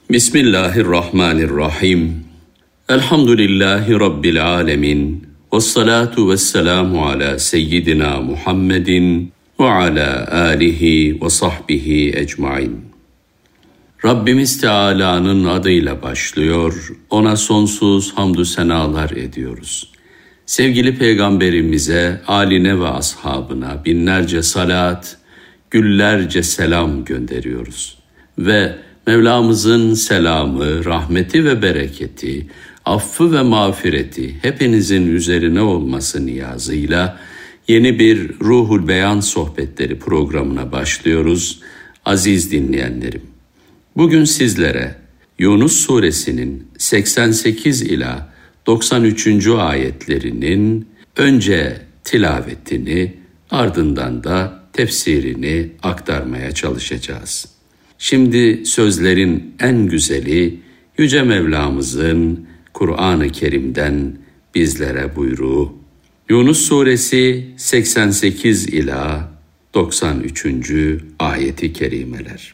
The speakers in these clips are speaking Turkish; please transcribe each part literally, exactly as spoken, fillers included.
Bismillahirrahmanirrahim. Elhamdülillahi Rabbil alemin. Vessalatu vesselamu ala seyyidina Muhammedin ve ala alihi ve sahbihi ecmain. Rabbimiz Teala'nın adıyla başlıyor, ona sonsuz hamdü senalar ediyoruz. Sevgili Peygamberimize, âline ve ashabına binlerce salat, güllerce selam gönderiyoruz. Ve Mevlamızın selamı, rahmeti ve bereketi, affı ve mağfireti hepinizin üzerine olması niyazıyla yeni bir Ruhul Beyan Sohbetleri programına başlıyoruz. Aziz dinleyenlerim, bugün sizlere Yunus Suresinin seksen sekiz ila doksan üçüncü ayetlerinin önce tilavetini, ardından da tefsirini aktarmaya çalışacağız. Şimdi sözlerin en güzeli Yüce Mevlamızın Kur'an-ı Kerim'den bizlere buyruğu. Yunus Suresi seksen sekiz ila doksan üçüncü ayeti kerimeler.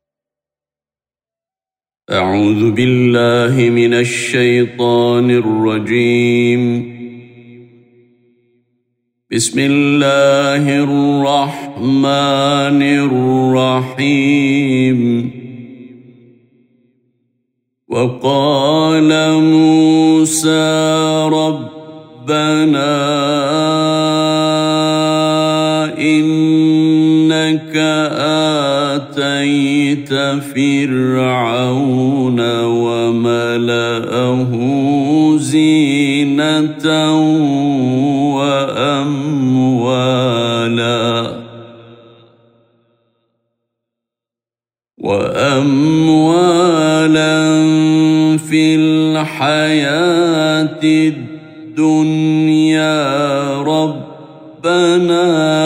Euzu billahi mineşşeytanirracim. Bismillahirrahmanirrahim. Ve qâle Musa Rabbena inneke âteyte Fir'avne ve mela'ahu zîneten ve emvâla ve emvâlen fil hayâtid dünya Rabbena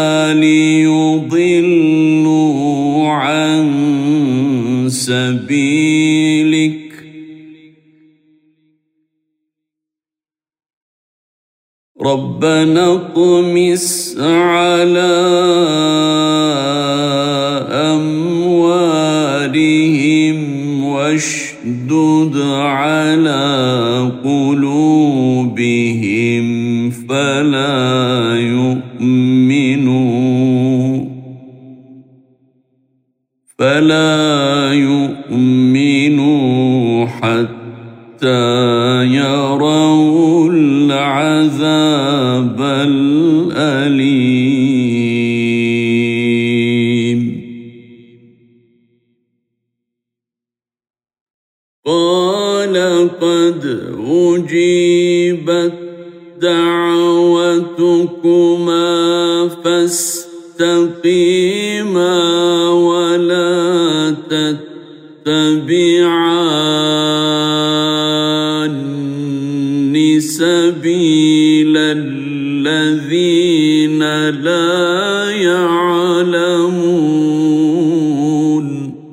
liyudillû an sebîlik Rabbena tumis ala amwalihim veşdud ala kulubihim fela yu'minu fela yu'minu hatta yarawul azabal alim. Qâle qad ucibat da'watukuma fastaqîmâ ve lâ tettebi'ânni sebîlellezîne lâ ya'lemûn.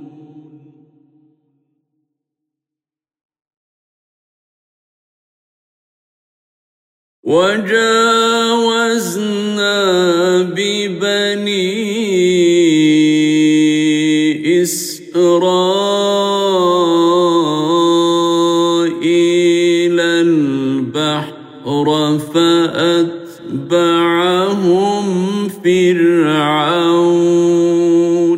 وَجَاوَزْنَا بِبَنِي إِسْرَائِيلَ الْبَحْرَ فَأَتْبَعَهُمْ فِرْعَوْنُ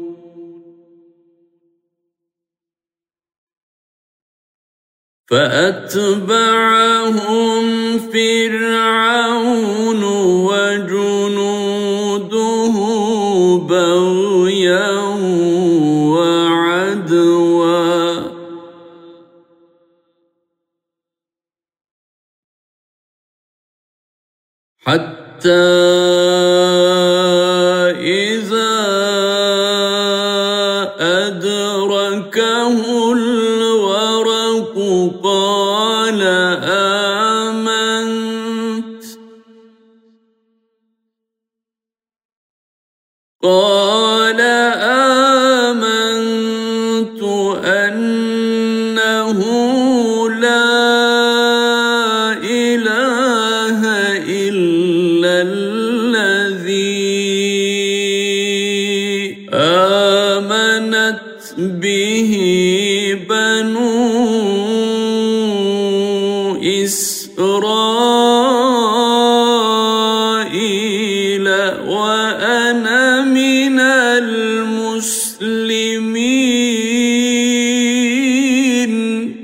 فَأَتْبَعَهُمْ فِرْعَوْنُ وَجُنُودُهُ بَغْيًا وَعَدْوًا حَتَّى إِذَا أَدْرَكَهُ الْغَرَقُ قَالَ آمَنْتُ قال آمنت أنه لا إله إلا الذي آمنت به بني إسرائيل وأنا من المسلمين.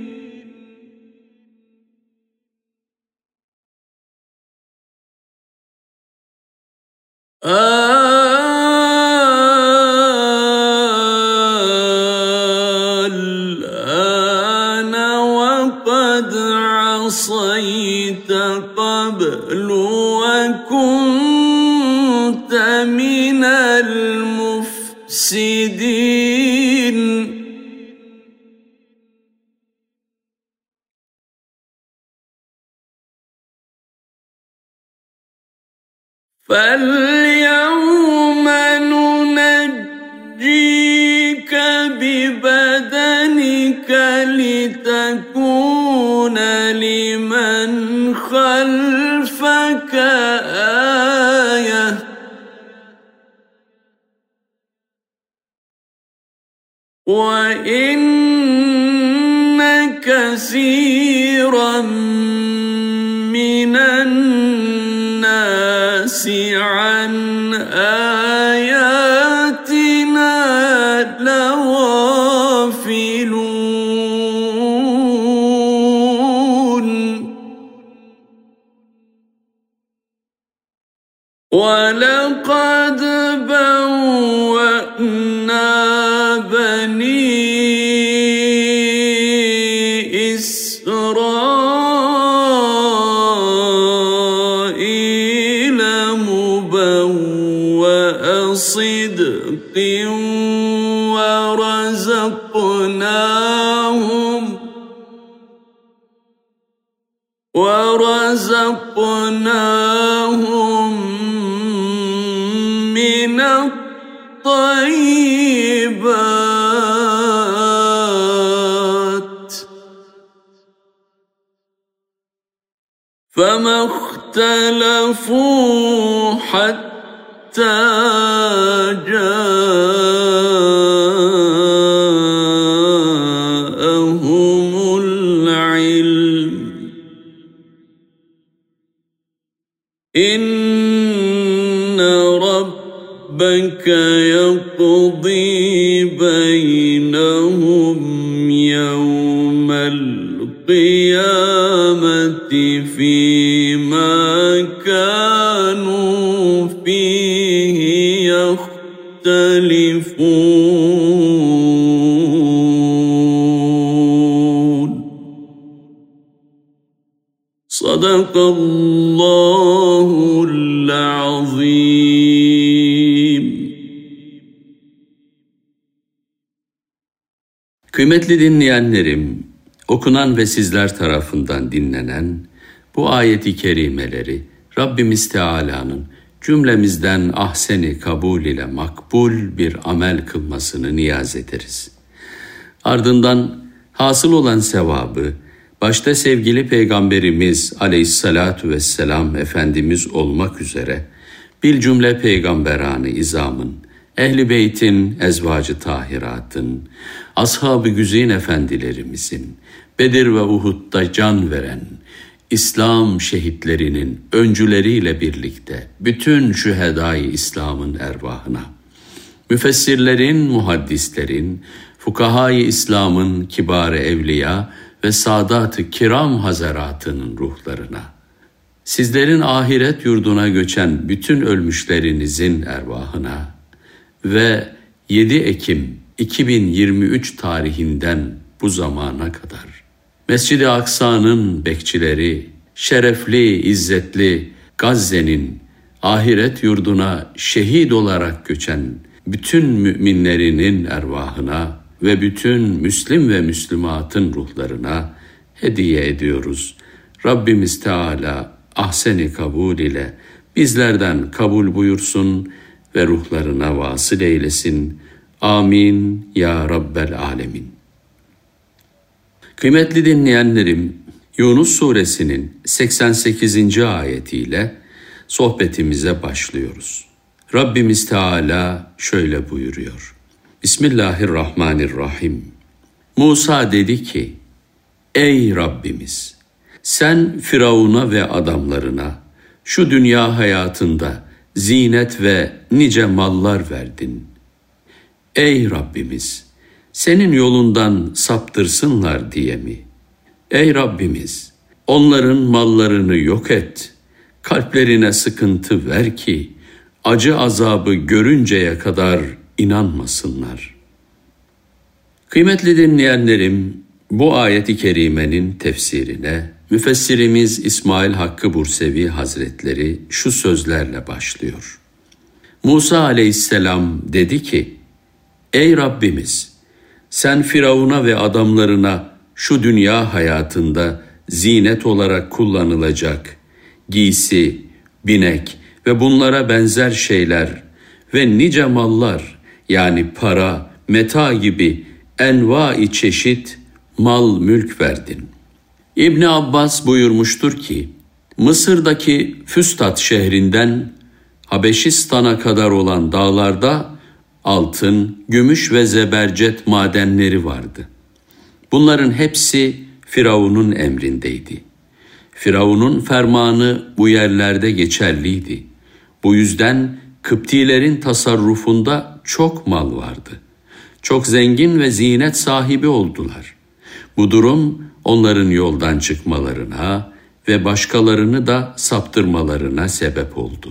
الآن وقد عصيت قبل وكنت من المفسدين. فاليوم ننجيك ببدنك لتكون لمن خلفك آية وإن كثيرا من الناس عن آياتنا لغافلون. ولقد بوأنا بني إسرائيل مبوأ صدق ورزقناهم ورزقناهم من الطيبات فما اختلفوا حتى جاءهم العلم إن ربك يقضي بينهم يوم القيامة فيما كانوا فيه يختلفون. صدق الله العظيم. Kıymetli dinleyenlerim, okunan ve sizler tarafından dinlenen bu ayeti kerimeleri Rabbimiz Teala'nın cümlemizden ahseni kabul ile makbul bir amel kılmasını niyaz ederiz. Ardından hasıl olan sevabı başta sevgili Peygamberimiz Aleyhissalatu vesselam Efendimiz olmak üzere bir cümle peygamberanı izamın, Ehl-i Beyt'in, ezvacı tahiratın, ashab-ı güzin efendilerimizin, Bedir ve Uhud'da can veren, İslam şehitlerinin öncüleriyle birlikte bütün şühedâ-i İslam'ın ervahına, müfessirlerin, muhaddislerin, fukahâ-i İslam'ın kibâr-ı evliya ve saadat-ı kiram hazaratının ruhlarına, sizlerin ahiret yurduna göçen bütün ölmüşlerinizin ervahına ve yedi Ekim iki bin yirmi üç tarihinden bu zamana kadar Mescid-i Aksa'nın bekçileri, şerefli, izzetli Gazze'nin ahiret yurduna şehit olarak göçen bütün müminlerinin ervahına ve bütün Müslim ve Müslümatın ruhlarına hediye ediyoruz. Rabbimiz Teala ahsen-i kabul ile bizlerden kabul buyursun ve ruhlarına vasıl eylesin. Amin ya Rabbel Alemin. Kıymetli dinleyenlerim, Yunus suresinin seksen sekizinci ayetiyle sohbetimize başlıyoruz. Rabbimiz Teala şöyle buyuruyor. Bismillahirrahmanirrahim. Musa dedi ki, ey Rabbimiz, Sen Firavun'a ve adamlarına şu dünya hayatında zinet ve nice mallar verdin. Ey Rabbimiz, senin yolundan saptırsınlar diye mi? Ey Rabbimiz, onların mallarını yok et, kalplerine sıkıntı ver ki acı azabı görünceye kadar inanmasınlar. Kıymetli dinleyenlerim, bu ayet-i kerimenin tefsirine müfessirimiz İsmail Hakkı Bursevi Hazretleri şu sözlerle başlıyor. Musa aleyhisselam dedi ki, Ey Rabbimiz, sen Firavun'a ve adamlarına şu dünya hayatında zinet olarak kullanılacak giysi, binek ve bunlara benzer şeyler ve nice mallar, yani para, meta gibi enva-i çeşit mal mülk verdin. İbni Abbas buyurmuştur ki, Mısır'daki Füstat şehrinden Habeşistan'a kadar olan dağlarda altın, gümüş ve zebercet madenleri vardı. Bunların hepsi Firavun'un emrindeydi. Firavun'un fermanı bu yerlerde geçerliydi. Bu yüzden Kıptilerin tasarrufunda çok mal vardı. Çok zengin ve zinet sahibi oldular. Bu durum onların yoldan çıkmalarına ve başkalarını da saptırmalarına sebep oldu.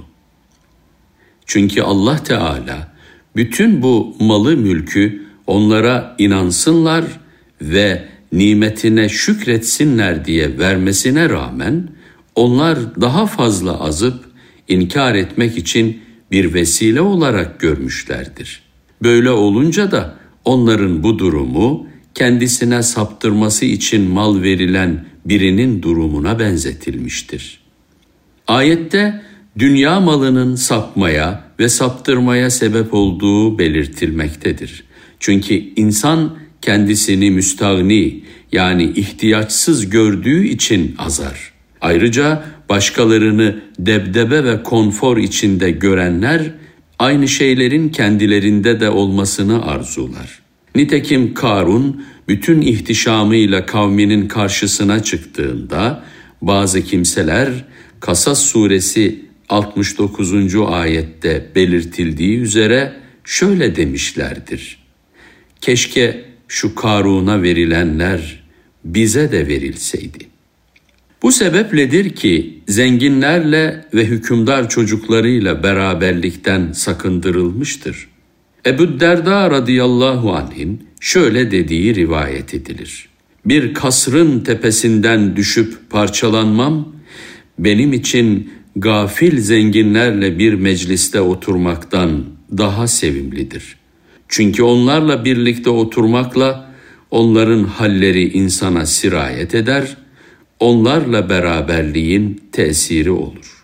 Çünkü Allah Teala bütün bu malı mülkü onlara inansınlar ve nimetine şükretsinler diye vermesine rağmen onlar daha fazla azıp inkar etmek için bir vesile olarak görmüşlerdir. Böyle olunca da onların bu durumu kendisine saptırması için mal verilen birinin durumuna benzetilmiştir. Ayette dünya malının sapmaya ve saptırmaya sebep olduğu belirtilmektedir. Çünkü insan kendisini müstahni, yani ihtiyaçsız gördüğü için azar. Ayrıca başkalarını debdebe ve konfor içinde görenler aynı şeylerin kendilerinde de olmasını arzular. Nitekim Karun bütün ihtişamıyla kavminin karşısına çıktığında bazı kimseler Kasas suresi altmış dokuzuncu ayette belirtildiği üzere şöyle demişlerdir. Keşke şu Karun'a verilenler bize de verilseydi. Bu sebepledir ki zenginlerle ve hükümdar çocuklarıyla beraberlikten sakındırılmıştır. Ebu Derda radıyallahu anh'in şöyle dediği rivayet edilir. Bir kasrın tepesinden düşüp parçalanmam, benim için gafil zenginlerle bir mecliste oturmaktan daha sevimlidir. Çünkü onlarla birlikte oturmakla onların halleri insana sirayet eder, onlarla beraberliğin tesiri olur.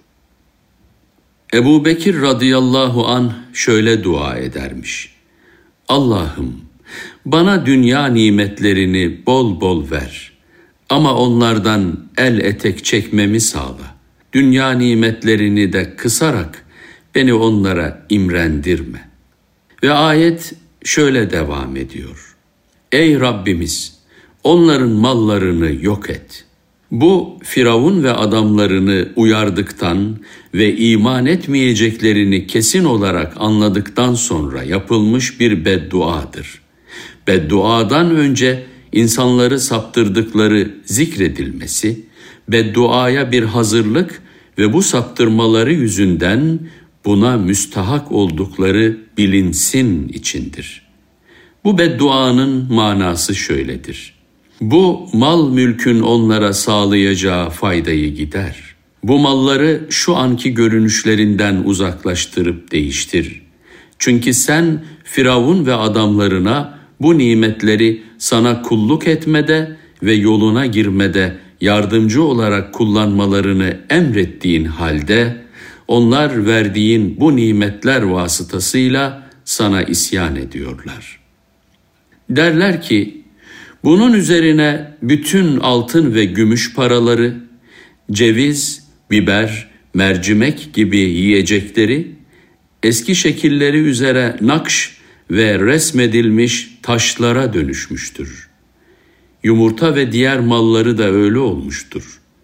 Ebu Bekir radıyallahu anh şöyle dua edermiş. Allah'ım, bana dünya nimetlerini bol bol ver ama onlardan el etek çekmemi sağla. Dünya nimetlerini de kısarak beni onlara imrendirme. Ve ayet şöyle devam ediyor. Ey Rabbimiz, onların mallarını yok et. Bu Firavun ve adamlarını uyardıktan ve iman etmeyeceklerini kesin olarak anladıktan sonra yapılmış bir bedduadır. Bedduadan önce insanları saptırdıkları zikredilmesi, bedduaya bir hazırlık ve bu saptırmaları yüzünden buna müstahak oldukları bilinsin içindir. Bu bedduanın manası şöyledir. Bu mal mülkün onlara sağlayacağı faydayı gider. Bu malları şu anki görünüşlerinden uzaklaştırıp değiştir. Çünkü sen Firavun ve adamlarına bu nimetleri sana kulluk etmede ve yoluna girmede yardımcı olarak kullanmalarını emrettiğin halde, onlar verdiğin bu nimetler vasıtasıyla sana isyan ediyorlar. Derler ki, bunun üzerine bütün altın ve gümüş paraları, ceviz, biber, mercimek gibi yiyecekleri, eski şekilleri üzere nakş ve resmedilmiş taşlara dönüşmüştür. Yumurta ve diğer malları da öyle olmuştur.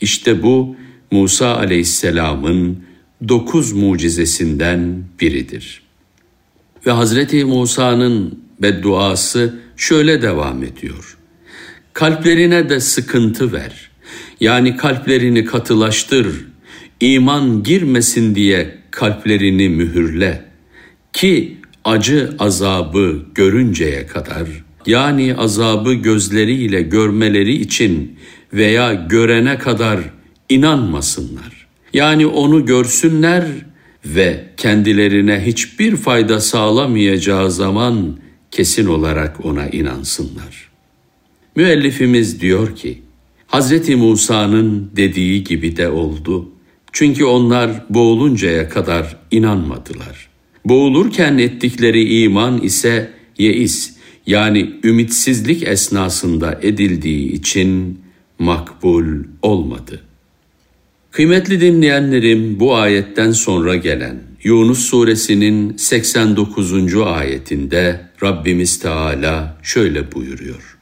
İşte bu Musa aleyhisselamın dokuz mucizesinden biridir. Ve Hazreti Musa'nın bedduası şöyle devam ediyor. Kalplerine de sıkıntı ver. Yani kalplerini katılaştır. İman girmesin diye kalplerini mühürle. Ki acı azabı görünceye kadar, yani azabı gözleriyle görmeleri için veya görene kadar inanmasınlar. Yani onu görsünler ve kendilerine hiçbir fayda sağlamayacağı zaman kesin olarak ona inansınlar. Müellifimiz diyor ki, Hazreti Musa'nın dediği gibi de oldu. Çünkü onlar boğuluncaya kadar inanmadılar. Boğulurken ettikleri iman ise yeis, yani ümitsizlik esnasında edildiği için makbul olmadı. Kıymetli dinleyenlerim, bu ayetten sonra gelen Yunus suresinin seksen dokuzuncu ayetinde Rabbimiz Teala şöyle buyuruyor.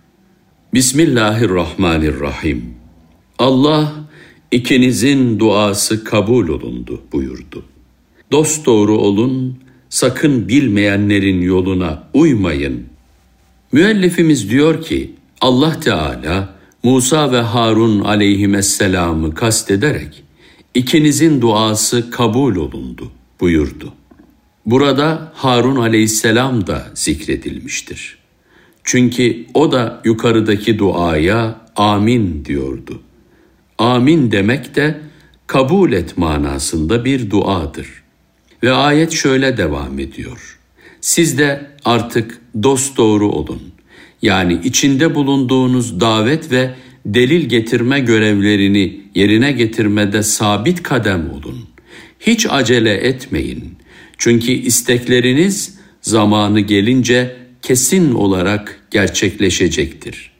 Bismillahirrahmanirrahim. Allah ikinizin duası kabul olundu buyurdu. Dosdoğru olun, sakın bilmeyenlerin yoluna uymayın. Müellifimiz diyor ki, Allah Teala Musa ve Harun aleyhisselamı kastederek ikinizin duası kabul olundu buyurdu. Burada Harun aleyhisselam da zikredilmiştir. Çünkü o da yukarıdaki duaya amin diyordu. Amin demek de kabul et manasında bir duadır. Ve ayet şöyle devam ediyor. Siz de artık dosdoğru olun. Yani içinde bulunduğunuz davet ve delil getirme görevlerini yerine getirmede sabit kadem olun. Hiç acele etmeyin. Çünkü istekleriniz zamanı gelince kesin olarak gerçekleşecektir.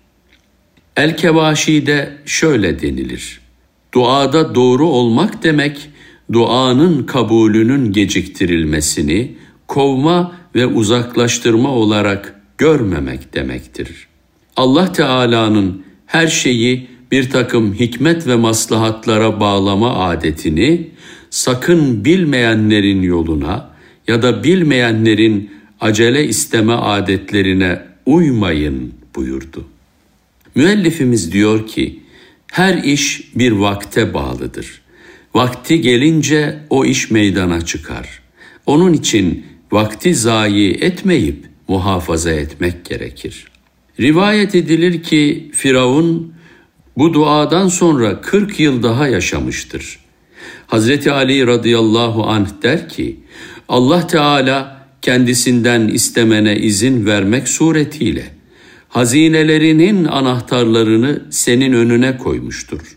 El-Kevaşi'de şöyle denilir. Duada doğru olmak demek, duanın kabulünün geciktirilmesini kovma ve uzaklaştırma olarak görmemek demektir. Allah Teala'nın her şeyi bir takım hikmet ve maslahatlara bağlama adetini sakın bilmeyenlerin yoluna ya da bilmeyenlerin acele isteme adetlerine uymayın buyurdu. Müellifimiz diyor ki, her iş bir vakte bağlıdır. Vakti gelince o iş meydana çıkar. Onun için vakti zayi etmeyip muhafaza etmek gerekir. Rivayet edilir ki Firavun bu duadan sonra kırk yıl daha yaşamıştır. Hazreti Ali radıyallahu anh der ki, Allah Teala kendisinden istemene izin vermek suretiyle hazinelerinin anahtarlarını senin önüne koymuştur.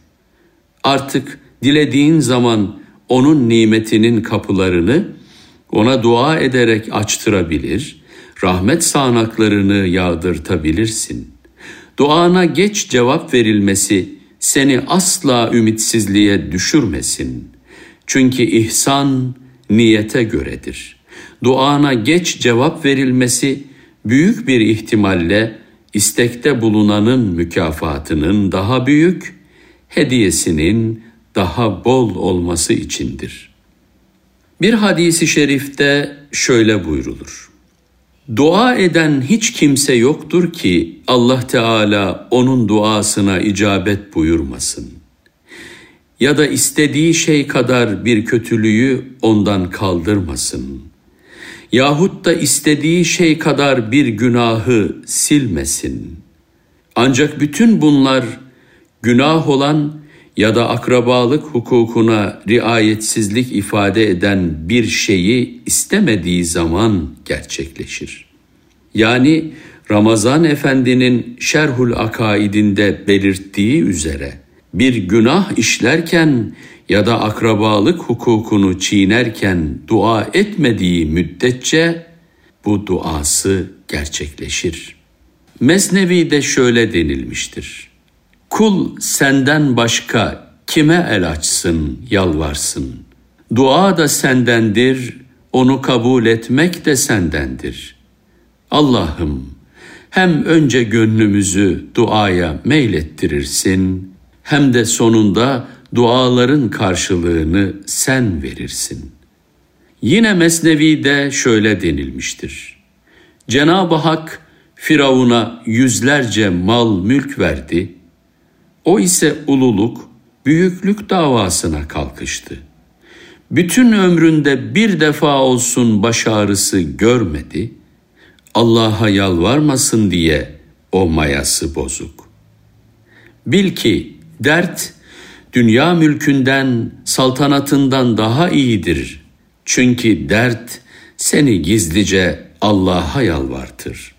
Artık dilediğin zaman onun nimetinin kapılarını ona dua ederek açtırabilir, rahmet sağanaklarını yağdırtabilirsin. Duana geç cevap verilmesi seni asla ümitsizliğe düşürmesin. Çünkü ihsan niyete göredir. Duana geç cevap verilmesi büyük bir ihtimalle istekte bulunanın mükafatının daha büyük, hediyesinin daha bol olması içindir. Bir hadisi şerifte şöyle buyrulur. Dua eden hiç kimse yoktur ki Allah Teala onun duasına icabet buyurmasın. Ya da istediği şey kadar bir kötülüğü ondan kaldırmasın. Yahut da istediği şey kadar bir günahı silmesin. Ancak bütün bunlar günah olan ya da akrabalık hukukuna riayetsizlik ifade eden bir şeyi istemediği zaman gerçekleşir. Yani Ramazan Efendi'nin Şerhul Akaidinde belirttiği üzere bir günah işlerken ya da akrabalık hukukunu çiğnerken dua etmediği müddetçe bu duası gerçekleşir. Mesnevi'de şöyle denilmiştir. Kul senden başka kime el açsın, yalvarsın? Dua da sendendir, onu kabul etmek de sendendir. Allah'ım, hem önce gönlümüzü duaya meylettirirsin, hem de sonunda duaların karşılığını sen verirsin. Yine Mesnevi'de şöyle denilmiştir. Cenab-ı Hak Firavun'a yüzlerce mal mülk verdi. O ise ululuk, büyüklük davasına kalkıştı. Bütün ömründe bir defa olsun baş ağrısı görmedi. Allah'a yalvarmasın diye o mayası bozuk. Bil ki dert, dünya mülkünden, saltanatından daha iyidir. Çünkü dert seni gizlice Allah'a yalvartır.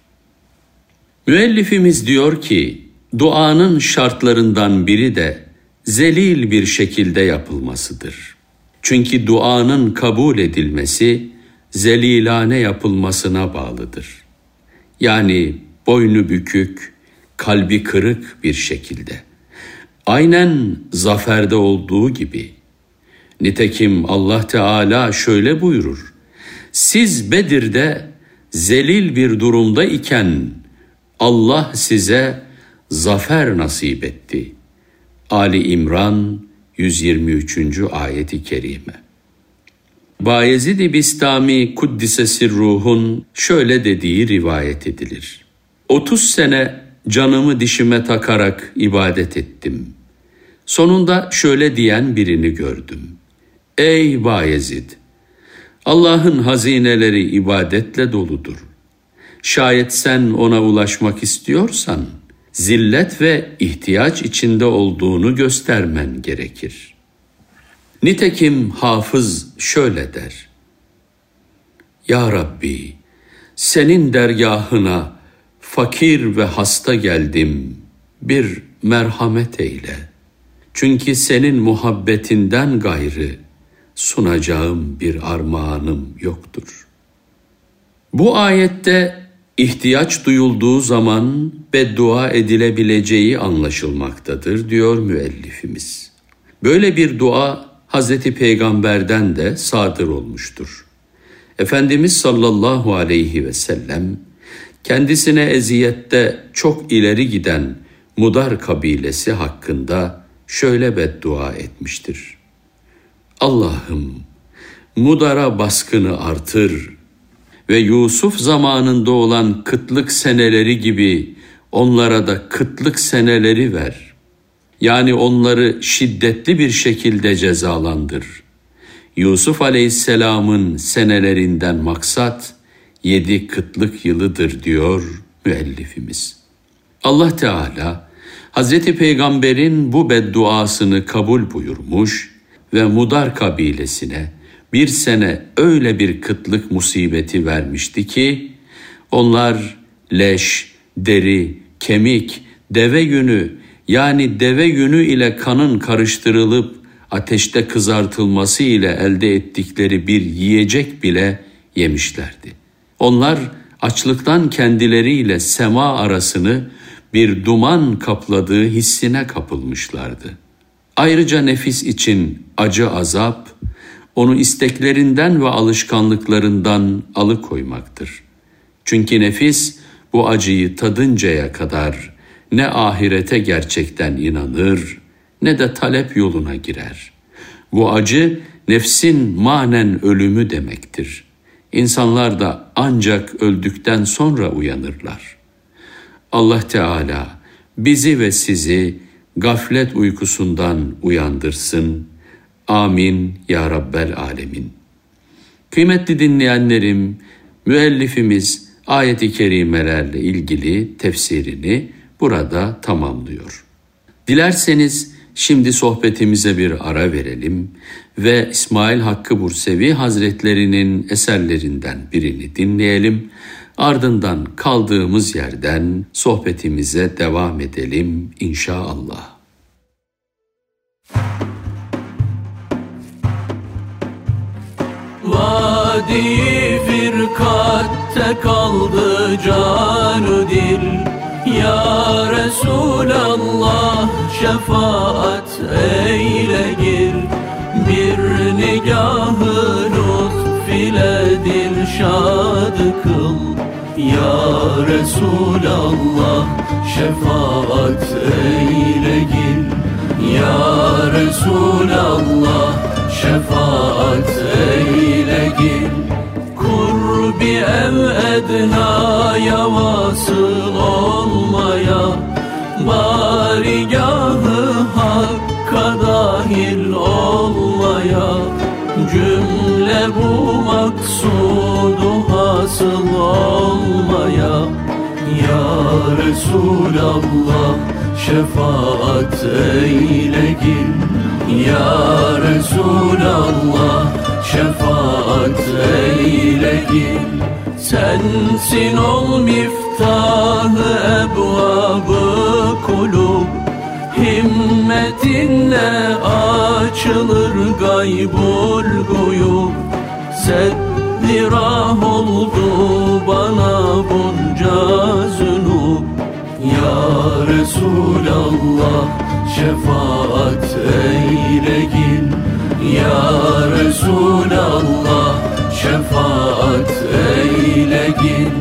Müellifimiz diyor ki, duanın şartlarından biri de zelil bir şekilde yapılmasıdır. Çünkü duanın kabul edilmesi, zelilane yapılmasına bağlıdır. Yani boynu bükük, kalbi kırık bir şekilde. Aynen zaferde olduğu gibi. Nitekim Allah Teala şöyle buyurur. Siz Bedir'de zelil bir durumda iken Allah size zafer nasip etti. Ali İmran yüz yirmi üçüncü ayeti kerime. Bayezid-i Bistami Kuddise Sirruh'un şöyle dediği rivayet edilir. otuz sene canımı dişime takarak ibadet ettim. Sonunda şöyle diyen birini gördüm. Ey Bayezid! Allah'ın hazineleri ibadetle doludur. Şayet sen ona ulaşmak istiyorsan, zillet ve ihtiyaç içinde olduğunu göstermen gerekir. Nitekim hafız şöyle der. Ya Rabbi, senin dergahına fakir ve hasta geldim, bir merhamet eyle. Çünkü senin muhabbetinden gayrı sunacağım bir armağanım yoktur. Bu ayette ihtiyaç duyulduğu zaman beddua edilebileceği anlaşılmaktadır diyor müellifimiz. Böyle bir dua Hazreti Peygamber'den de sadır olmuştur. Efendimiz sallallahu aleyhi ve sellem kendisine eziyette çok ileri giden Mudar kabilesi hakkında şöyle beddua etmiştir. Allah'ım Mudar'a baskını artır ve Yusuf zamanında olan kıtlık seneleri gibi onlara da kıtlık seneleri ver. Yani onları şiddetli bir şekilde cezalandır. Yusuf Aleyhisselam'ın senelerinden maksat yedi kıtlık yılıdır diyor müellifimiz. Allah Teala Hazreti Peygamber'in bu bedduasını kabul buyurmuş ve Mudar kabilesine bir sene öyle bir kıtlık musibeti vermişti ki onlar leş, deri, kemik, deve yünü yani deve yünü ile kanın karıştırılıp ateşte kızartılması ile elde ettikleri bir yiyecek bile yemişlerdi. Onlar açlıktan kendileriyle sema arasını bir duman kapladığı hissine kapılmışlardı. Ayrıca nefis için acı azap, onu isteklerinden ve alışkanlıklarından alıkoymaktır. Çünkü nefis bu acıyı tadıncaya kadar ne ahirete gerçekten inanır ne de talep yoluna girer. Bu acı nefsin manen ölümü demektir. İnsanlar da ancak öldükten sonra uyanırlar. Allah Teala bizi ve sizi gaflet uykusundan uyandırsın. Amin ya Rabbel Alemin. Kıymetli dinleyenlerim, müellifimiz ayet-i kerimelerle ilgili tefsirini burada tamamlıyor. Dilerseniz şimdi sohbetimize bir ara verelim ve İsmail Hakkı Bursevi Hazretlerinin eserlerinden birini dinleyelim. Ardından kaldığımız yerden sohbetimize devam edelim inşallah. Vadi firkatte kaldı canı dil, ya Resulallah şefaat eyle gir. Bir nigahı lütf ile dilşad kıl, ya Resulallah şefaat eyle gir. Ya Resulallah şefaat eyle gel. Kurbi ev ednaya vasıl olmaya, barigahı hakka dahil olmaya, cümle bu maksudu hasıl olmaya. Ya Resulallah şefaat eyle gel. Ya Resulallah şefaat eyle gel. Sensin ol miftahı ebvabı kulub, himmetinle açılır gaybul guyub. Seddi rah oldu bana bunca zünub. Ya Resulallah şefaat eyle gel. Ya Resulallah şefaat eyle gel.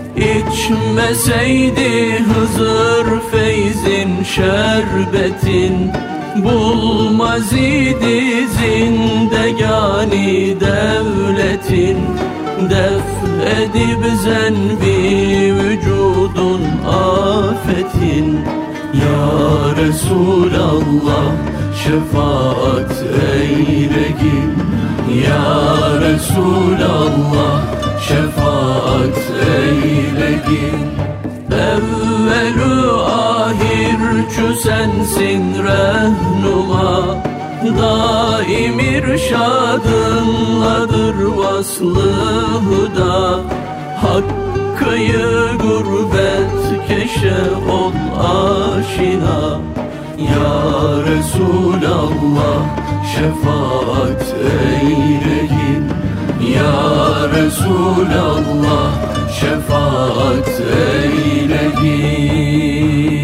İçmeseydi Hızır feyzin şerbetin, bulmaz idi zindegani devletin. Def edip zenbi vücudun afetin. Ya Resulallah şefaat eyle gel. Ya Resulallah şefaat eyle gel. Evvelü ahirçü sensin rehnuma, daim irşadınladır vaslı hüda. Hakkıyı gurbet keşe ol aşina. Ya Resulallah şefaat eyle gel. Ya Resulallah şefaat eyle gel.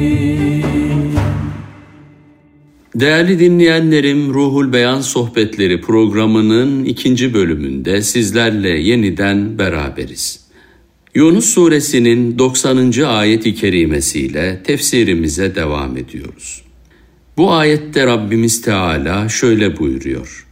Değerli dinleyenlerim, Ruhul Beyan Sohbetleri programının ikinci bölümünde sizlerle yeniden beraberiz. Yunus suresinin doksanıncı ayet-i kerimesiyle tefsirimize devam ediyoruz. Bu ayette Rabbimiz Teala şöyle buyuruyor: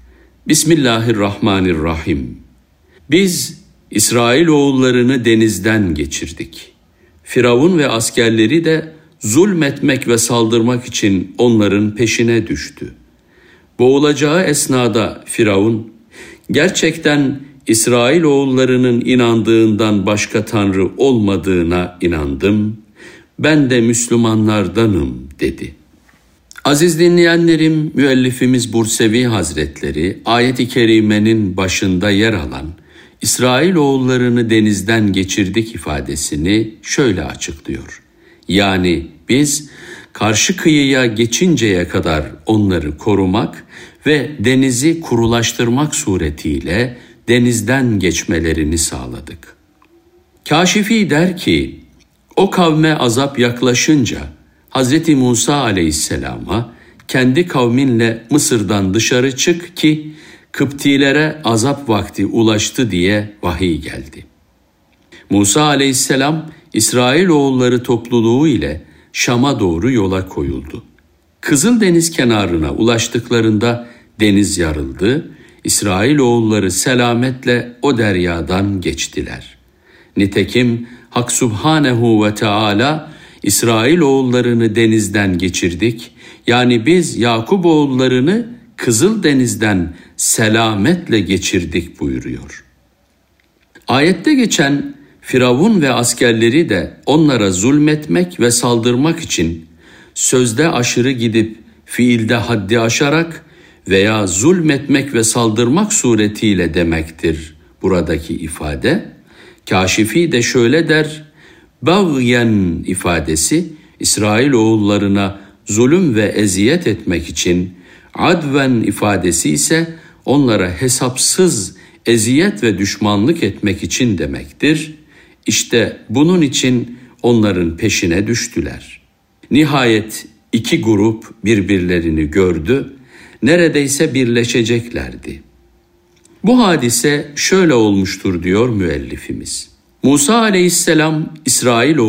Bismillahirrahmanirrahim. Biz İsrailoğullarını denizden geçirdik. Firavun ve askerleri de zulmetmek ve saldırmak için onların peşine düştü. Boğulacağı esnada Firavun, gerçekten İsrailoğullarının inandığından başka tanrı olmadığına inandım, ben de Müslümanlardanım dedi. Aziz dinleyenlerim, müellifimiz Bursevi Hazretleri ayet-i kerimenin başında yer alan İsrailoğullarını denizden geçirdik ifadesini şöyle açıklıyor. Yani biz karşı kıyıya geçinceye kadar onları korumak ve denizi kurulaştırmak suretiyle denizden geçmelerini sağladık. Kâşifi der ki, o kavme azap yaklaşınca Hz. Musa aleyhisselama kendi kavminle Mısır'dan dışarı çık ki Kıptilere azap vakti ulaştı diye vahiy geldi. Musa aleyhisselam İsrailoğulları topluluğu ile Şam'a doğru yola koyuldu. Kızıldeniz kenarına ulaştıklarında deniz yarıldı, İsrailoğulları selametle o deryadan geçtiler. Nitekim Hak Subhanehu ve Teala İsrailoğullarını denizden geçirdik, yani biz Yakuboğullarını Kızıldeniz'den selametle geçirdik buyuruyor. Ayette geçen Firavun ve askerleri de onlara zulmetmek ve saldırmak için sözde aşırı gidip fiilde haddi aşarak veya zulmetmek ve saldırmak suretiyle demektir buradaki ifade. Kâşifi de şöyle der, bağyen ifadesi İsrailoğullarına zulüm ve eziyet etmek için, adven ifadesi ise onlara hesapsız eziyet ve düşmanlık etmek için demektir. İşte bunun için onların peşine düştüler. Nihayet iki grup birbirlerini gördü, neredeyse birleşeceklerdi. Bu hadise şöyle olmuştur diyor müellifimiz. Musa aleyhisselam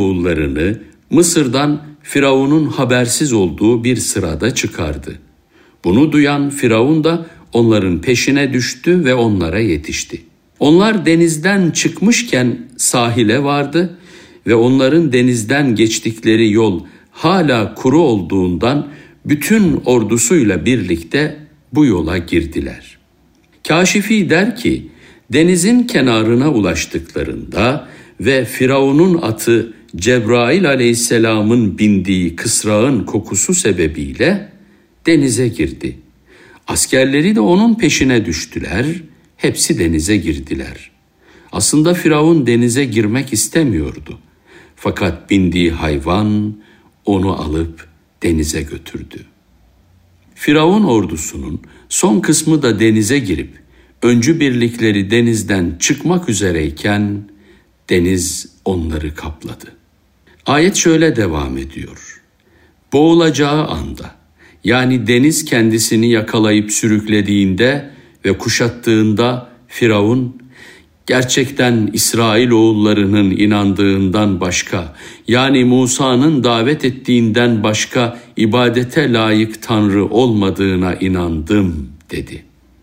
İsrailoğullarını Mısır'dan Firavun'un habersiz olduğu bir sırada çıkardı. Bunu duyan Firavun da onların peşine düştü ve onlara yetişti. Onlar denizden çıkmışken sahile vardı ve onların denizden geçtikleri yol hala kuru olduğundan bütün ordusuyla birlikte bu yola girdiler. Kâşifi der ki, denizin kenarına ulaştıklarında ve Firavun'un atı Cebrail aleyhisselamın bindiği kısrağın kokusu sebebiyle denize girdi. Askerleri de onun peşine düştüler, hepsi denize girdiler. Aslında Firavun denize girmek istemiyordu. Fakat bindiği hayvan onu alıp denize götürdü. Firavun ordusunun son kısmı da denize girip öncü birlikleri denizden çıkmak üzereyken deniz onları kapladı. Ayet şöyle devam ediyor. Boğulacağı anda, yani deniz kendisini yakalayıp sürüklediğinde ve kuşattığında Firavun, gerçekten İsrailoğullarının inandığından başka, yani Musa'nın davet ettiğinden başka ibadete layık Tanrı olmadığına inandım dedi.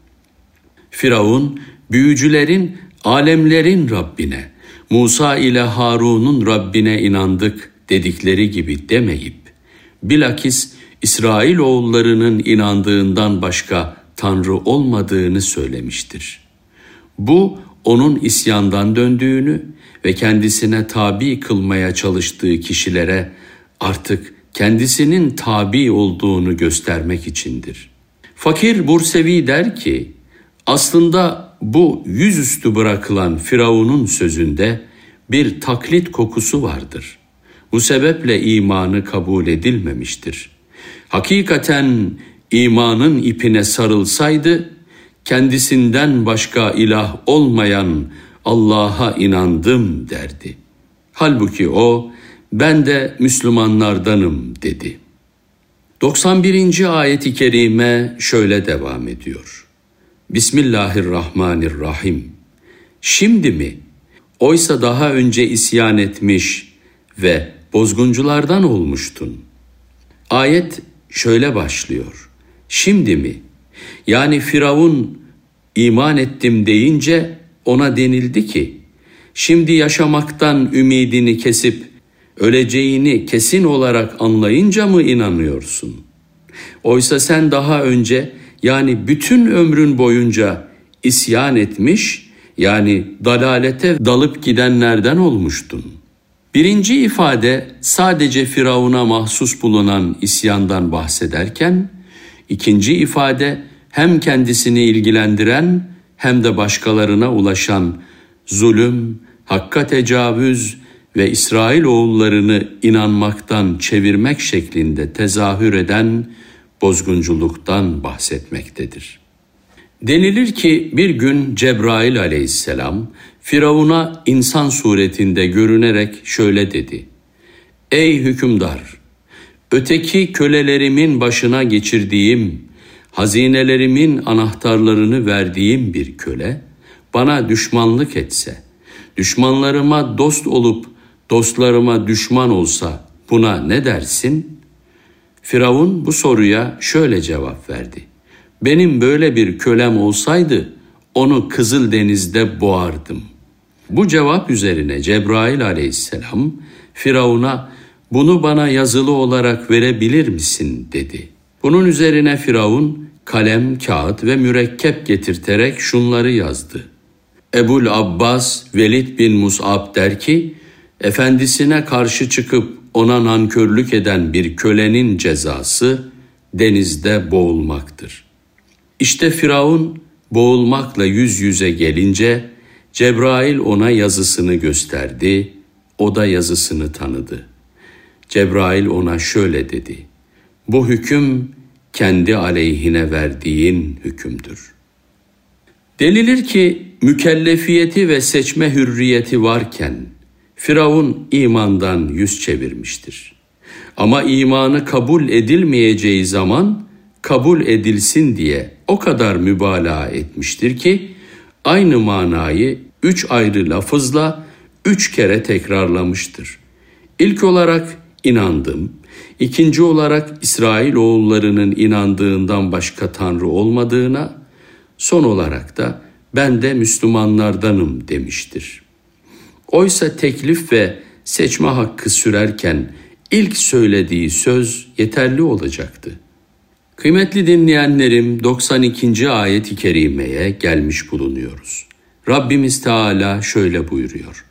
Firavun, büyücülerin, alemlerin Rabbine, Musa ile Harun'un Rabbine inandık dedikleri gibi demeyip, bilakis İsrailoğullarının inandığından başka Tanrı olmadığını söylemiştir. Bu, onun isyandan döndüğünü ve kendisine tabi kılmaya çalıştığı kişilere artık kendisinin tabi olduğunu göstermek içindir. Fakir Bursevi der ki, aslında bu yüzüstü bırakılan Firavun'un sözünde bir taklit kokusu vardır. Bu sebeple imanı kabul edilmemiştir. Hakikaten imanın ipine sarılsaydı, kendisinden başka ilah olmayan Allah'a inandım derdi. Halbuki o, ben de Müslümanlardanım dedi. doksan birinci ayet-i kerime şöyle devam ediyor. Bismillahirrahmanirrahim. Şimdi mi? Oysa daha önce isyan etmiş ve bozgunculardan olmuştun. Ayet şöyle başlıyor. Şimdi mi? Yani Firavun iman ettim deyince ona denildi ki, şimdi yaşamaktan ümidini kesip öleceğini kesin olarak anlayınca mı inanıyorsun? Oysa sen daha önce, yani bütün ömrün boyunca isyan etmiş, yani dalalete dalıp gidenlerden olmuştun. Birinci ifade sadece Firavun'a mahsus bulunan isyandan bahsederken, ikinci ifade hem kendisini ilgilendiren hem de başkalarına ulaşan zulüm, hakka tecavüz ve İsrailoğullarını inanmaktan çevirmek şeklinde tezahür eden bozgunculuktan bahsetmektedir. Denilir ki bir gün Cebrail aleyhisselam Firavun'a insan suretinde görünerek şöyle dedi. Ey hükümdar! Öteki kölelerimin başına geçirdiğim, hazinelerimin anahtarlarını verdiğim bir köle, bana düşmanlık etse, düşmanlarıma dost olup dostlarıma düşman olsa buna ne dersin? Firavun bu soruya şöyle cevap verdi. Benim böyle bir kölem olsaydı onu Kızıldeniz'de boğardım. Bu cevap üzerine Cebrail aleyhisselam Firavun'a bunu bana yazılı olarak verebilir misin dedi. Bunun üzerine Firavun kalem, kağıt ve mürekkep getirterek şunları yazdı. Ebul Abbas Velid bin Mus'ab der ki, efendisine karşı çıkıp ona nankörlük eden bir kölenin cezası denizde boğulmaktır. İşte Firavun boğulmakla yüz yüze gelince Cebrail ona yazısını gösterdi, o da yazısını tanıdı. Cebrail ona şöyle dedi, bu hüküm kendi aleyhine verdiğin hükümdür. Denilir ki mükellefiyeti ve seçme hürriyeti varken Firavun imandan yüz çevirmiştir. Ama imanı kabul edilmeyeceği zaman kabul edilsin diye o kadar mübalağa etmiştir ki aynı manayı üç ayrı lafızla üç kere tekrarlamıştır. İlk olarak inandım, İkinci olarak İsrailoğullarının inandığından başka tanrı olmadığına, son olarak da ben de Müslümanlardanım demiştir. Oysa teklif ve seçme hakkı sürerken ilk söylediği söz yeterli olacaktı. Kıymetli dinleyenlerim, doksan ikinci ayet-i kerimeye gelmiş bulunuyoruz. Rabbimiz Teala şöyle buyuruyor.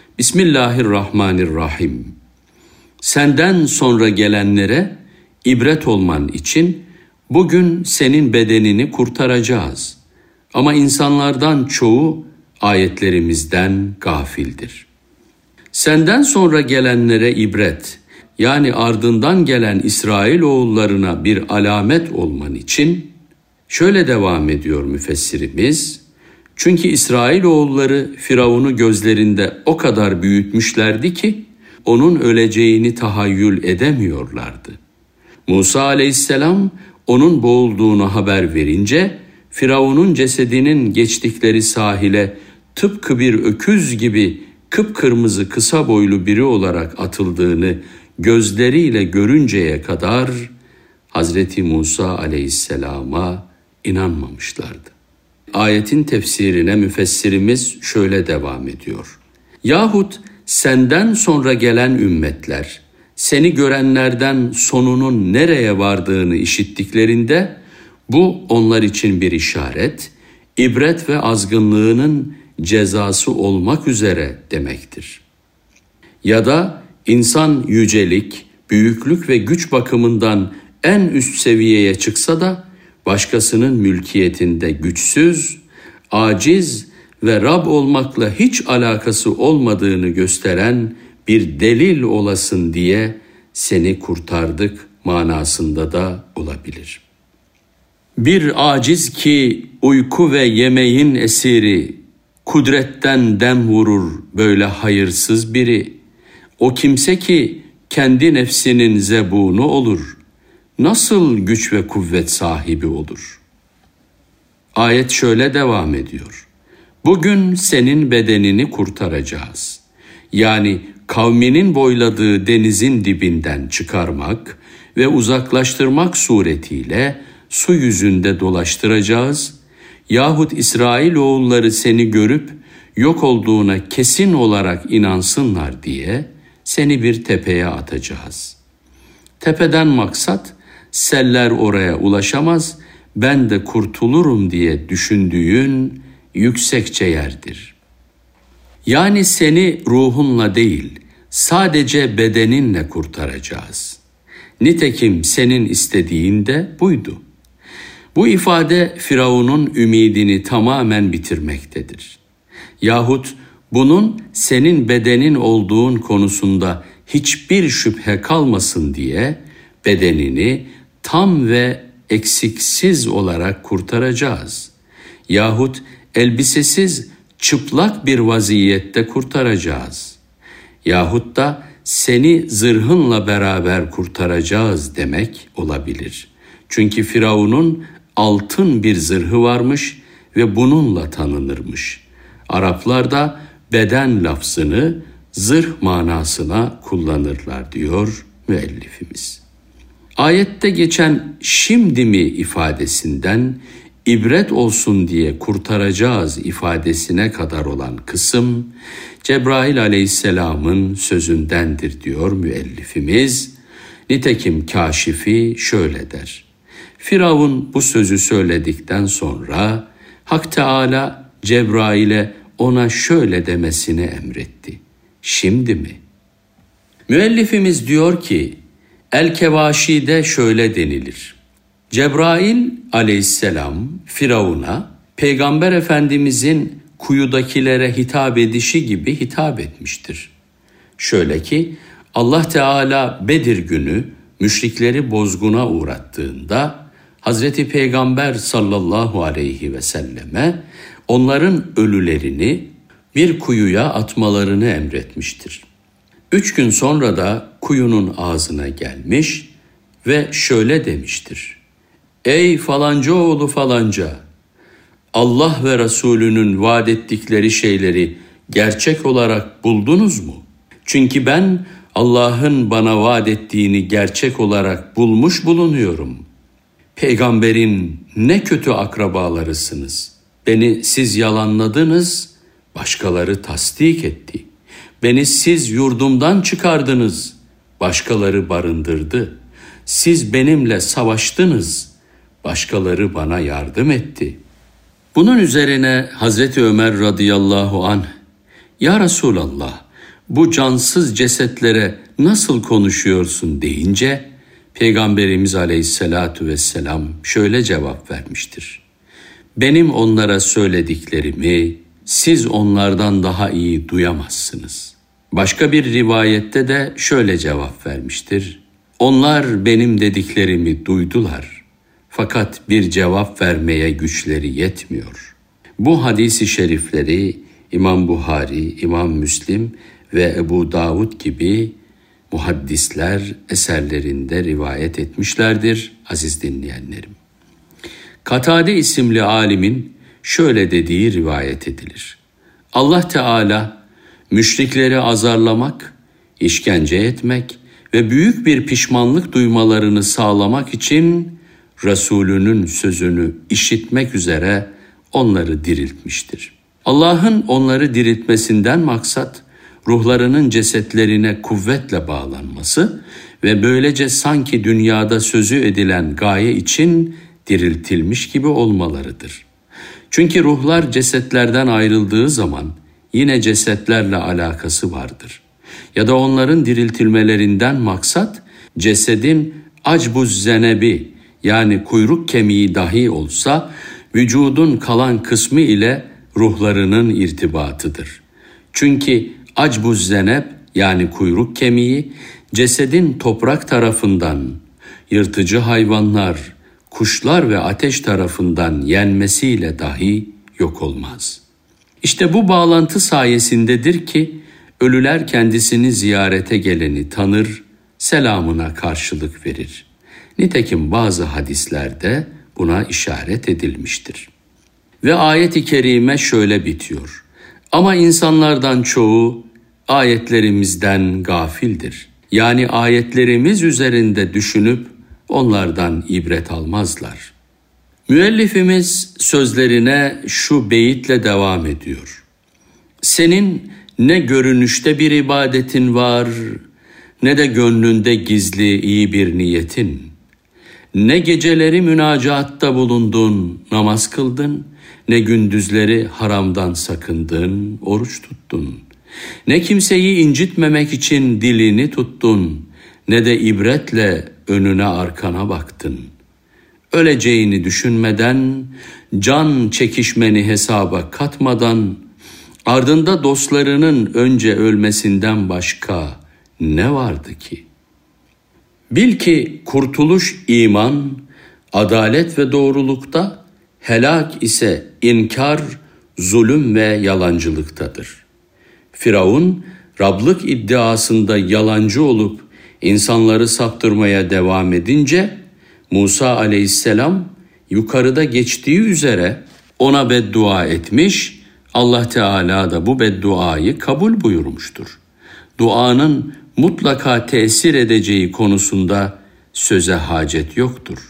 Bismillahirrahmanirrahim. Senden sonra gelenlere ibret olman için bugün senin bedenini kurtaracağız. Ama insanlardan çoğu ayetlerimizden gafildir. Senden sonra gelenlere ibret, yani ardından gelen İsrailoğullarına bir alamet olman için, şöyle devam ediyor müfessirimiz, çünkü İsrailoğulları Firavun'u gözlerinde o kadar büyütmüşlerdi ki, onun öleceğini tahayyül edemiyorlardı. Musa aleyhisselam onun boğulduğunu haber verince, Firavun'un cesedinin geçtikleri sahile tıpkı bir öküz gibi kıpkırmızı kısa boylu biri olarak atıldığını gözleriyle görünceye kadar Hazreti Musa aleyhisselama inanmamışlardı. Ayetin tefsirine müfessirimiz şöyle devam ediyor. Yahut senden sonra gelen ümmetler, seni görenlerden sonunun nereye vardığını işittiklerinde, bu onlar için bir işaret, ibret ve azgınlığının cezası olmak üzere demektir. Ya da insan yücelik, büyüklük ve güç bakımından en üst seviyeye çıksa da başkasının mülkiyetinde güçsüz, aciz ve Rab olmakla hiç alakası olmadığını gösteren bir delil olasın diye seni kurtardık manasında da olabilir. Bir aciz ki uyku ve yemeğin esiri, kudretten dem vurur böyle hayırsız biri. O kimse ki kendi nefsinin zebunu olur, nasıl güç ve kuvvet sahibi olur? Ayet şöyle devam ediyor. Bugün senin bedenini kurtaracağız. Yani kavminin boyladığı denizin dibinden çıkarmak ve uzaklaştırmak suretiyle su yüzünde dolaştıracağız, yahut İsrailoğulları seni görüp yok olduğuna kesin olarak inansınlar diye seni bir tepeye atacağız. Tepeden maksat, seller oraya ulaşamaz, ben de kurtulurum diye düşündüğün yüksekçe yerdir. Yani seni ruhunla değil, sadece bedeninle kurtaracağız. Nitekim senin istediğin de buydu. Bu ifade Firavun'un ümidini tamamen bitirmektedir. Yahut bunun senin bedenin olduğun konusunda hiçbir şüphe kalmasın diye bedenini tam ve eksiksiz olarak kurtaracağız. Yahut elbisesiz, çıplak bir vaziyette kurtaracağız. Yahut da seni zırhınla beraber kurtaracağız demek olabilir. Çünkü Firavun'un altın bir zırhı varmış ve bununla tanınırmış. Araplar da beden lafzını zırh manasına kullanırlar diyor müellifimiz. Ayette geçen şimdi mi ifadesinden ibret olsun diye kurtaracağız ifadesine kadar olan kısım Cebrail aleyhisselamın sözündendir diyor müellifimiz. Nitekim Kâşifi şöyle der. Firavun bu sözü söyledikten sonra Hak Teâlâ Cebrail'e ona şöyle demesini emretti. Şimdi mi? Müellifimiz diyor ki, El-Kevaşi'de şöyle denilir. Cebrail aleyhisselam Firavun'a Peygamber Efendimizin kuyudakilere hitap edişi gibi hitap etmiştir. Şöyle ki Allah Teala Bedir günü müşrikleri bozguna uğrattığında Hazreti Peygamber sallallahu aleyhi ve selleme onların ölülerini bir kuyuya atmalarını emretmiştir. Üç gün sonra da kuyunun ağzına gelmiş ve şöyle demiştir. Ey falanca oğlu falanca, Allah ve Resulünün vaat ettikleri şeyleri gerçek olarak buldunuz mu? Çünkü ben Allah'ın bana vaat ettiğini gerçek olarak bulmuş bulunuyorum. Peygamberin ne kötü akrabalarısınız. Beni siz yalanladınız, başkaları tasdik etti. Beni siz yurdumdan çıkardınız, başkaları barındırdı. Siz benimle savaştınız, başkaları bana yardım etti. Bunun üzerine Hazreti Ömer radıyallahu anh, "Ya Resulallah, bu cansız cesetlere nasıl konuşuyorsun?" deyince, Peygamberimiz aleyhissalatu vesselam şöyle cevap vermiştir: "Benim onlara söylediklerimi siz onlardan daha iyi duyamazsınız." Başka bir rivayette de şöyle cevap vermiştir: "Onlar benim dediklerimi duydular, fakat bir cevap vermeye güçleri yetmiyor." Bu hadisi şerifleri İmam Buhari, İmam Müslim ve Ebu Davud gibi muhaddisler eserlerinde rivayet etmişlerdir aziz dinleyenlerim. Katade isimli alimin şöyle dediği rivayet edilir: Allah Teala müşrikleri azarlamak, işkence etmek ve büyük bir pişmanlık duymalarını sağlamak için Resulünün sözünü işitmek üzere onları diriltmiştir. Allah'ın onları diriltmesinden maksat, ruhlarının cesetlerine kuvvetle bağlanması ve böylece sanki dünyada sözü edilen gaye için diriltilmiş gibi olmalarıdır. Çünkü ruhlar cesetlerden ayrıldığı zaman yine cesetlerle alakası vardır. Ya da onların diriltilmelerinden maksat, cesedin acbuz zenebi yani kuyruk kemiği dahi olsa vücudun kalan kısmı ile ruhlarının irtibatıdır. Çünkü acbuz zeneb yani kuyruk kemiği cesedin toprak tarafından, yırtıcı hayvanlar, kuşlar ve ateş tarafından yenmesiyle dahi yok olmaz. İşte bu bağlantı sayesindedir ki ölüler kendisini ziyarete geleni tanır, selamına karşılık verir. Nitekim bazı hadislerde buna işaret edilmiştir. Ve ayet-i kerime şöyle bitiyor: "Ama insanlardan çoğu ayetlerimizden gafildir." Yani ayetlerimiz üzerinde düşünüp onlardan ibret almazlar. Müellifimiz sözlerine şu beyitle devam ediyor: "Senin ne görünüşte bir ibadetin var, ne de gönlünde gizli iyi bir niyetin. Ne geceleri münacatta bulundun, namaz kıldın, ne gündüzleri haramdan sakındın, oruç tuttun. Ne kimseyi incitmemek için dilini tuttun, ne de ibretle önüne arkana baktın. Öleceğini düşünmeden, can çekişmeni hesaba katmadan, ardında dostlarının önce ölmesinden başka ne vardı ki? Bil ki kurtuluş iman, adalet ve doğrulukta, helak ise inkar, zulüm ve yalancılıktadır." Firavun, Rablık iddiasında yalancı olup insanları saptırmaya devam edince, Musa aleyhisselam yukarıda geçtiği üzere ona beddua etmiş, Allah Teala da bu bedduayı kabul buyurmuştur. Duanın mutlaka tesir edeceği konusunda söze hacet yoktur.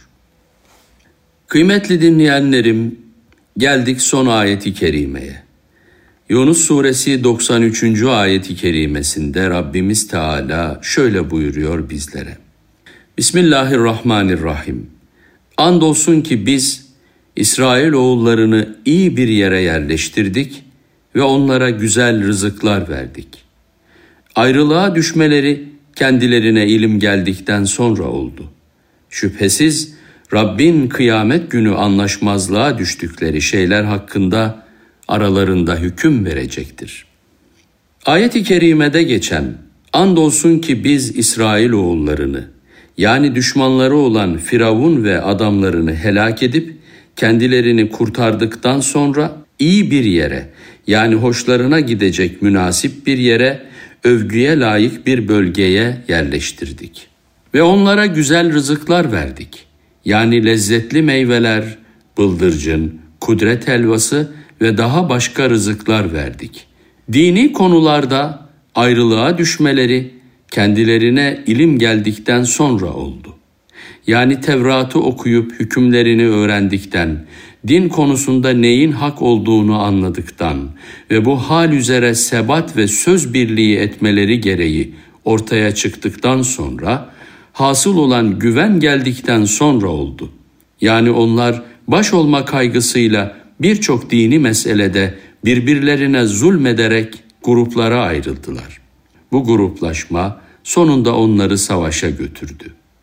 Kıymetli dinleyenlerim, geldik son ayeti kerimeye. Yunus suresi doksan üçüncü ayeti kerimesinde Rabbimiz Teala şöyle buyuruyor bizlere: Bismillahirrahmanirrahim. Andolsun ki biz İsrailoğullarını iyi bir yere yerleştirdik ve onlara güzel rızıklar verdik. Ayrılığa düşmeleri kendilerine ilim geldikten sonra oldu. Şüphesiz Rabbin kıyamet günü anlaşmazlığa düştükleri şeyler hakkında aralarında hüküm verecektir. Ayet-i kerimede geçen andolsun ki biz İsrailoğullarını yani düşmanları olan Firavun ve adamlarını helak edip kendilerini kurtardıktan sonra iyi bir yere yani hoşlarına gidecek münasip bir yere, övgüye layık bir bölgeye yerleştirdik. Ve onlara güzel rızıklar verdik. Yani lezzetli meyveler, bıldırcın, kudret helvası ve daha başka rızıklar verdik. Dini konularda ayrılığa düşmeleri kendilerine ilim geldikten sonra oldu. Yani Tevrat'ı okuyup hükümlerini öğrendikten, din konusunda neyin hak olduğunu anladıktan ve bu hal üzere sebat ve söz birliği etmeleri gereği ortaya çıktıktan sonra, hasıl olan güven geldikten sonra oldu. Yani onlar baş olma kaygısıyla birçok dini meselede birbirlerine zulmederek gruplara ayrıldılar. Bu gruplaşma sonunda onları savaşa götürdü.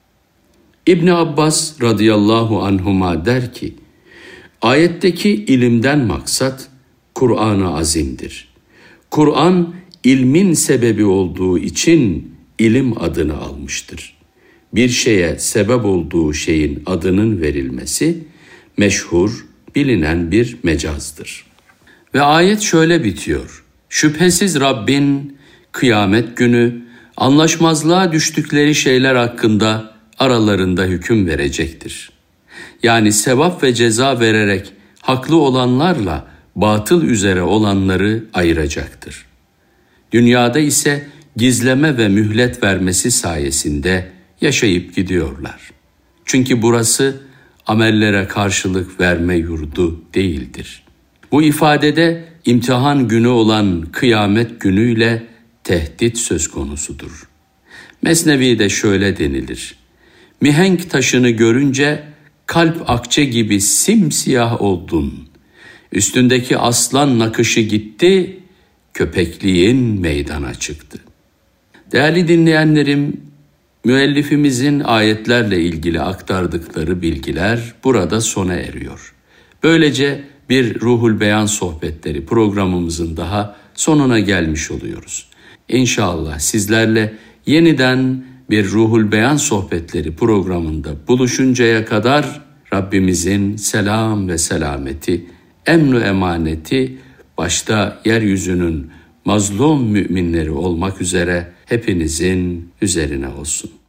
İbn Abbas radıyallahu anhuma der ki, ayetteki ilimden maksat Kur'an-ı Azim'dir. Kur'an ilmin sebebi olduğu için ilim adını almıştır. Bir şeye sebep olduğu şeyin adının verilmesi meşhur, bilinen bir mecazdır. Ve ayet şöyle bitiyor. Şüphesiz Rabbin kıyamet günü anlaşmazlığa düştükleri şeyler hakkında aralarında hüküm verecektir. Yani sevap ve ceza vererek haklı olanlarla batıl üzere olanları ayıracaktır. Dünyada ise gizleme ve mühlet vermesi sayesinde yaşayıp gidiyorlar. Çünkü burası amellere karşılık verme yurdu değildir. Bu ifadede imtihan günü olan kıyamet günüyle tehdit söz konusudur. Mesnevi'de şöyle denilir. Mihenk taşını görünce kalp akçe gibi simsiyah oldun. Üstündeki aslan nakışı gitti, köpekliğin meydana çıktı. Değerli dinleyenlerim, müellifimizin ayetlerle ilgili aktardıkları bilgiler burada sona eriyor. Böylece bir Ruhul Beyan sohbetleri programımızın daha sonuna gelmiş oluyoruz. İnşallah sizlerle yeniden bir Ruhul Beyan sohbetleri programında buluşuncaya kadar Rabbimizin selam ve selameti, emn-i emaneti başta yeryüzünün mazlum müminleri olmak üzere hepinizin üzerine olsun.